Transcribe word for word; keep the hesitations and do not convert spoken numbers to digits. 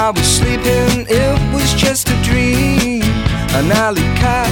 I was sleeping, it was just a dream, an alley cat